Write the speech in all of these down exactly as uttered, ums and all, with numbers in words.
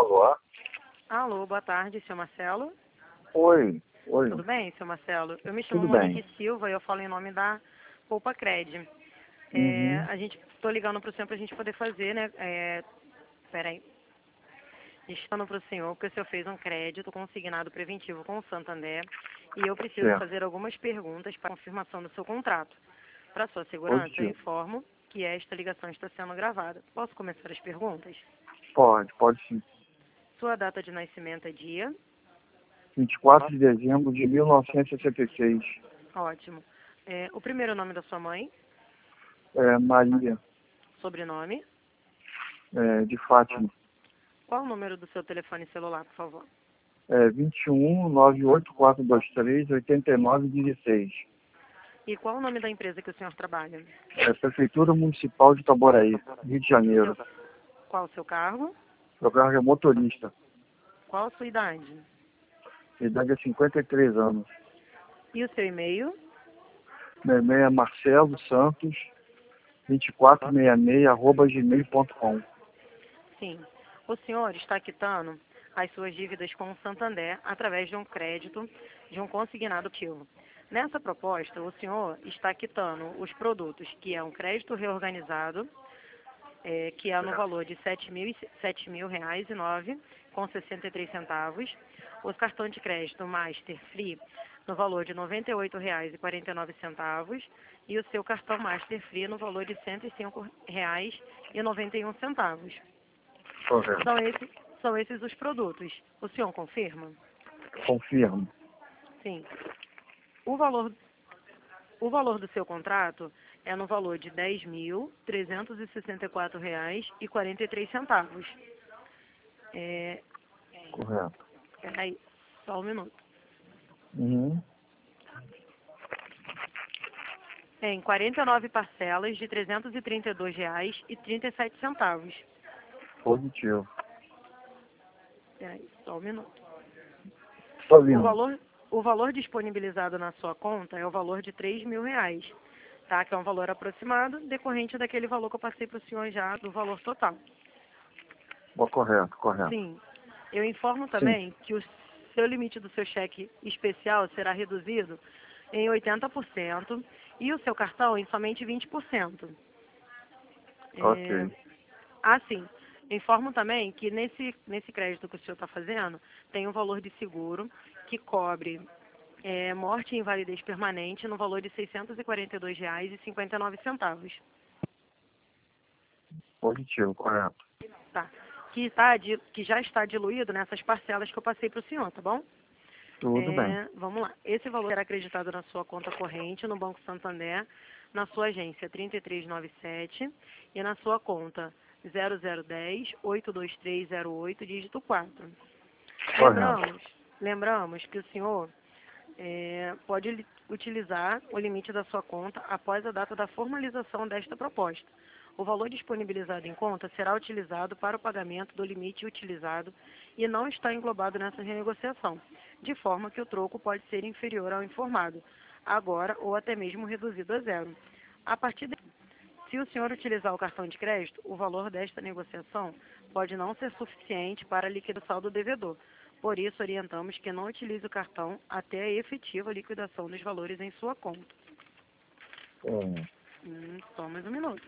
Alô? Alô, boa tarde, seu Marcelo. Oi, oi. Tudo bem, seu Marcelo? Eu me chamo Tudo Monique bem. Silva e eu falo em nome da Poupa Cred. É, Uhum. a gente, tô ligando para o senhor para a gente poder fazer, né? É, peraí. Estando para o senhor, porque o senhor fez um crédito consignado preventivo com o Santander e eu preciso Certo. fazer algumas perguntas para confirmação do seu contrato. Para sua segurança, eu Positivo. informo que esta ligação está sendo gravada. Posso começar as perguntas? Pode, pode sim. Sua data de nascimento é dia? vinte e quatro de dezembro de mil novecentos e sessenta e seis. Ótimo. É, o primeiro nome da sua mãe? É, Maria, Sobrenome? é, de Fátima. Qual o número do seu telefone celular, por favor? É, vinte e um, nove oito quatro dois três, oitenta e nove dezesseis. E qual o nome da empresa que o senhor trabalha? É, Prefeitura Municipal de Itaboraí, Rio de Janeiro. Seu, qual o seu cargo? Programa é motorista. Qual a sua idade? A idade é cinquenta e três anos. E o seu e-mail? Meu e-mail é Marcelo Santos, vinte e quatro sessenta e seis, arroba gmail ponto com. Sim. O senhor está quitando as suas dívidas com o Santander através de um crédito de um consignado ativo. Nessa proposta, o senhor está quitando os produtos, que é um crédito reorganizado, é, que é no valor de sete mil, sete mil reais e nove com sessenta e três centavos, os cartões de crédito Master Free no valor de noventa e oito reais e quarenta e nove centavos e o seu cartão Master Free no valor de cento e cinco reais e noventa e um centavos. Correto. São esses, são esses os produtos. O senhor confirma? Confirmo. Sim. O valor, o valor do seu contrato é no valor de dez mil trezentos e sessenta e quatro reais e quarenta e três centavos. É, Correto. peraí, só um minuto. Uhum. Em quarenta e nove parcelas de trezentos e trinta e dois reais e trinta e sete centavos. Positivo. Peraí, só um minuto. Estou O vindo. valor, o valor disponibilizado na sua conta é o valor de três mil reais, tá? Que é um valor aproximado, decorrente daquele valor que eu passei para o senhor já, do valor total. Oh, correto, correto. Sim. Eu informo Sim. também que o seu limite do seu cheque especial será reduzido em oitenta por cento e o seu cartão em somente vinte por cento. É, Ok. assim, informo também que nesse, nesse crédito que o senhor está fazendo, tem um valor de seguro que cobre é, morte e invalidez permanente no valor de seiscentos e quarenta e dois reais e cinquenta e nove centavos. Positivo, correto. Tá? Que, tá, di- que já está diluído nessas parcelas que eu passei para o senhor, tá bom? Tudo bem. É, vamos lá. Esse valor será acreditado na sua conta corrente no Banco Santander, na sua agência trinta e três noventa e sete e na sua conta zero zero um zero, oito dois três zero oito, dígito quatro. Correto. Lembramos, lembramos que o senhor é, pode li- utilizar o limite da sua conta após a data da formalização desta proposta. O valor disponibilizado em conta será utilizado para o pagamento do limite utilizado e não está englobado nessa renegociação, de forma que o troco pode ser inferior ao informado, agora ou até mesmo reduzido a zero. A partir de... Se o senhor utilizar o cartão de crédito, o valor desta negociação pode não ser suficiente para liquidar o saldo devedor. Por isso, orientamos que não utilize o cartão até a efetiva liquidação dos valores em sua conta. Hum. Hum, só mais um minuto.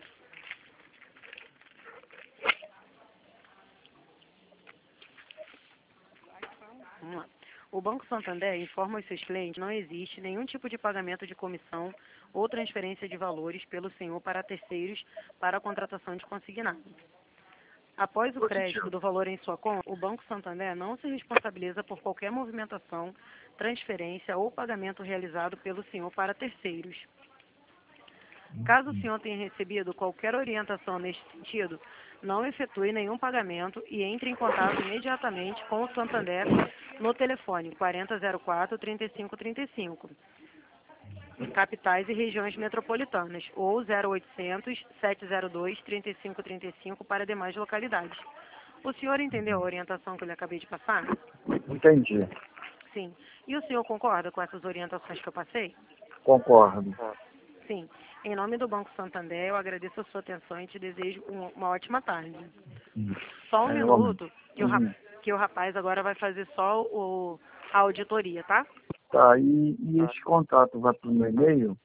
Vamos lá. O Banco Santander informa aos seus clientes que não existe nenhum tipo de pagamento de comissão ou transferência de valores pelo senhor para terceiros para a contratação de consignado. Após o crédito do valor em sua conta, o Banco Santander não se responsabiliza por qualquer movimentação, transferência ou pagamento realizado pelo senhor para terceiros. Caso o senhor tenha recebido qualquer orientação neste sentido, não efetue nenhum pagamento e entre em contato imediatamente com o Santander no telefone quarenta zero quatro, trinta e cinco trinta e cinco, em capitais e regiões metropolitanas, ou zero oitocentos, sete zero dois, trinta e cinco trinta e cinco para demais localidades. O senhor entendeu a orientação que eu lhe acabei de passar? Entendi. Sim. E o senhor concorda com essas orientações que eu passei? Concordo. Sim. Em nome do Banco Santander, eu agradeço a sua atenção e te desejo um- uma ótima tarde. Hum. Só um É, igualmente. minuto, que o, rap- Uhum. que o rapaz agora vai fazer só o, a auditoria, tá? Tá, e, e esse contrato vai para o meu e-mail?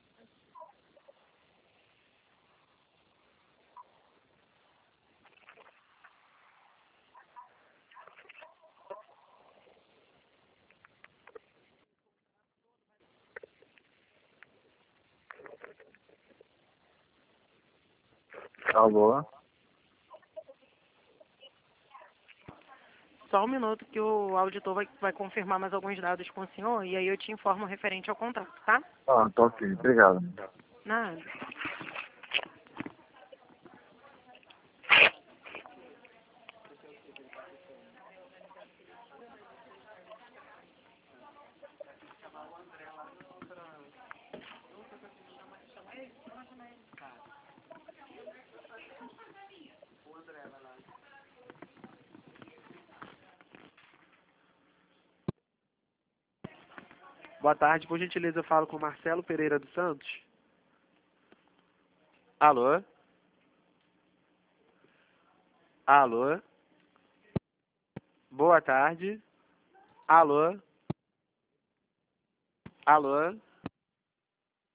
Alô? Só um minuto que o auditor vai, vai confirmar mais alguns dados com o senhor e aí eu te informo referente ao contrato, tá? Ah, tá ok, obrigado. Nada. Boa tarde, por gentileza eu falo com Marcelo Pereira dos Santos. Alô? Alô? Boa tarde. Alô? Alô?